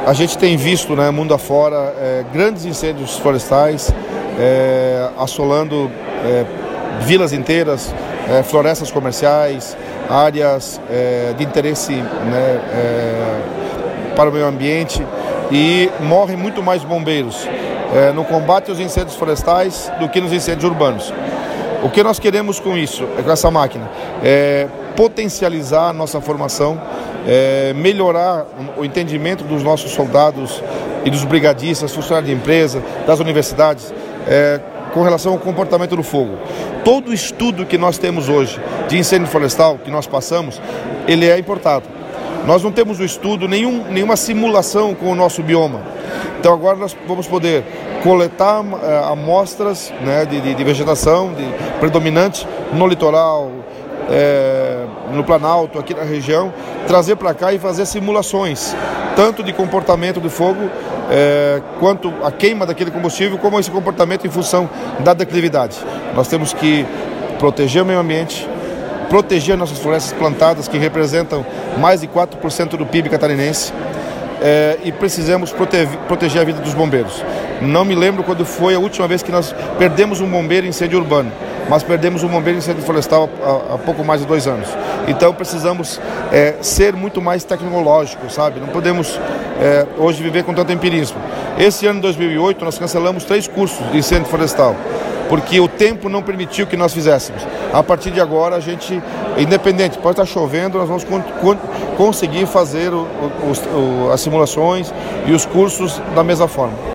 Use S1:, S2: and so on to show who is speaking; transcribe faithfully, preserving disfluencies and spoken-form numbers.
S1: A gente tem visto, né, mundo afora, é, grandes incêndios florestais, é, assolando é, vilas inteiras, é, florestas comerciais, áreas é, de interesse, né, é, para o meio ambiente, e morrem muito mais bombeiros é, no combate aos incêndios florestais do que nos incêndios urbanos. O que nós queremos com isso, com essa máquina, é potencializar a nossa formação, é, melhorar o entendimento dos nossos soldados e dos brigadistas, funcionários de empresa, das universidades, é, com relação ao comportamento do fogo. Todo o estudo que nós temos hoje de incêndio florestal, que nós passamos, ele é importado. Nós não temos o estudo, nenhum, nenhuma simulação com o nosso bioma. Então agora nós vamos poder coletar é, amostras, né, de, de, de vegetação de, predominante no litoral, é, no Planalto, aqui na região, trazer para cá e fazer simulações, tanto de comportamento do fogo, é, quanto a queima daquele combustível, como esse comportamento em função da declividade. Nós temos que proteger o meio ambiente, proteger nossas florestas plantadas, que representam mais de quatro por cento do P I B catarinense, é, e precisamos prote- proteger a vida dos bombeiros. Não me lembro quando foi a última vez que nós perdemos um bombeiro em incêndio urbano, mas perdemos um bombeiro em incêndio florestal há, há pouco mais de dois anos. Então precisamos é, ser muito mais tecnológicos, sabe? Não podemos é, hoje viver com tanto empirismo. Esse ano, dois mil e oito, nós cancelamos três cursos de incêndio florestal, porque o tempo não permitiu que nós fizéssemos. A partir de agora, a gente, independente, pode estar chovendo, nós vamos con- con- conseguir fazer o, o, o, as simulações e os cursos da mesma forma.